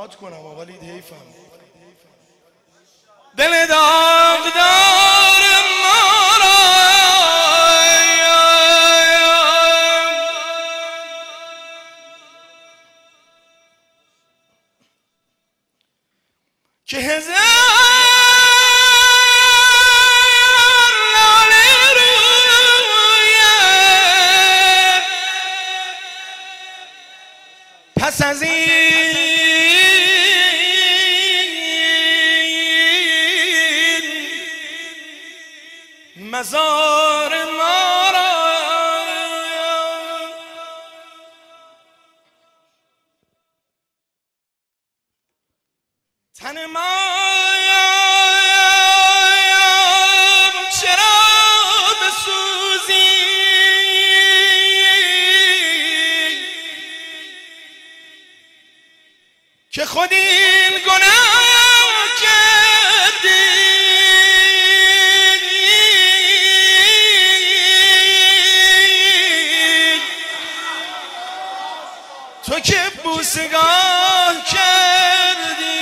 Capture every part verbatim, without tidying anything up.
یاد کنم ولی حیفم. دل داغدار ما را که هزار لاله روی پس از این مزار ما را تن ما چرا بسوزی که خود این گناه کردی تو که بوسگاه کردی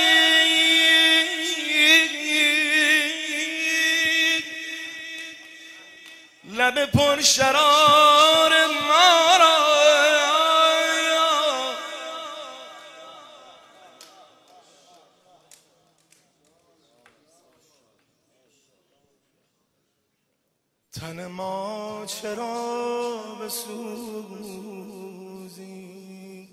لب پر شرار ما را تن ما چرا بسوزی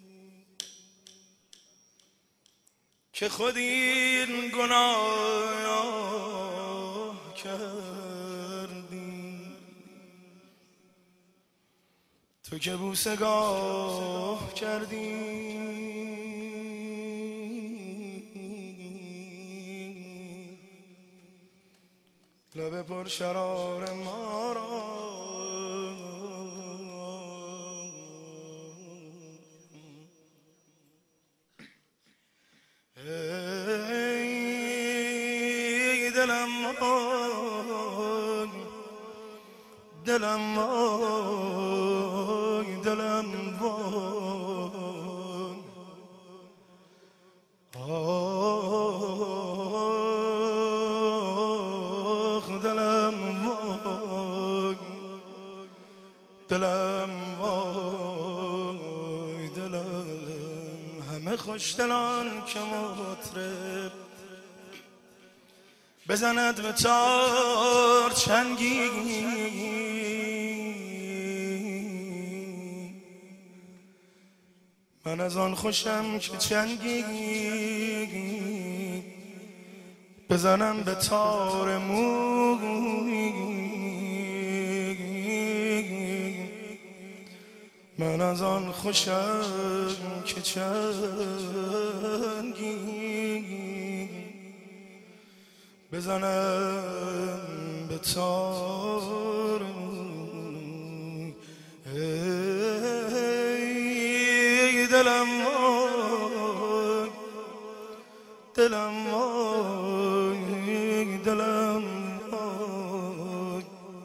که خود این گناه کردی تو که بوسگاه کردی لب پر شرار ما را ای دلم وای دلم وای دلم وای آخ دلم وای دلم وای دلم همه خوشدلان که مطرب بزند به تار چنگی من از آن خوشم که چنگی بزنم به تار موی من از آن خوشم که چنگی بزنم به تار موی ای دلم وای دلم وای دلم وای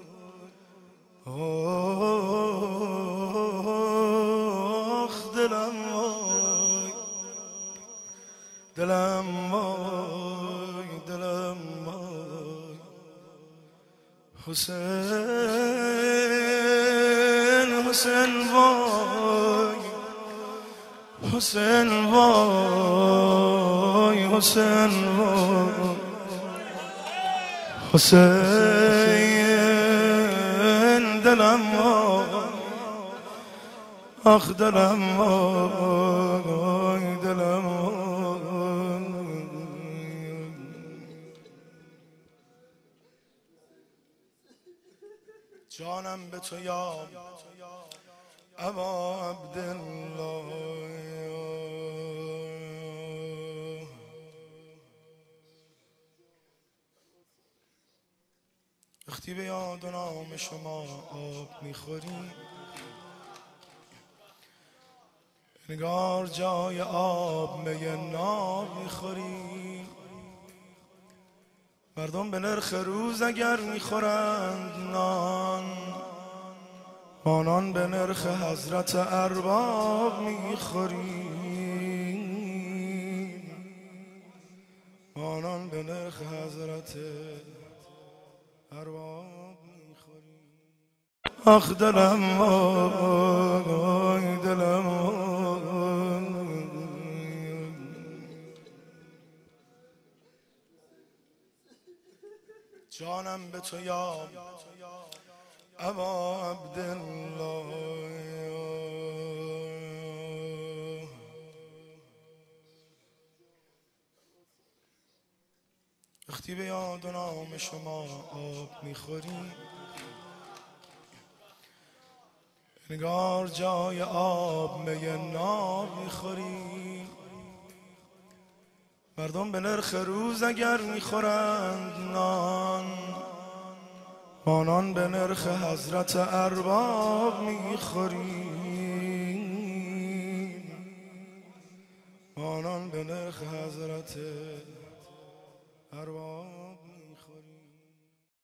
آخ دلم وای دلم وای دلم وای حسین حسین وای حسین وای حسین وای حسین دلم وای آخ دلم وای دلم وای جانم به تو یا ابا عبدالله وقتی به یاد و نام شما آب میخوریم انگار جای آب می ناب میخوریم مردم به نرخ روز اگر میخورند نان آنان به نرخ حضرت ارباب میخوریم به نرخ حضرت ارباب میخوری. آخ دلم وای دلم وای، جانم به تو یا ابا عبدالله. وقتی به یاد و نام شما آب میخوری، انگار جای آب می ناب میخوری. مردم به نرخ روز اگر میخورند نان، آنان به نرخ حضرت ارباب میخوری. آنان به نرخ حضرت ارباب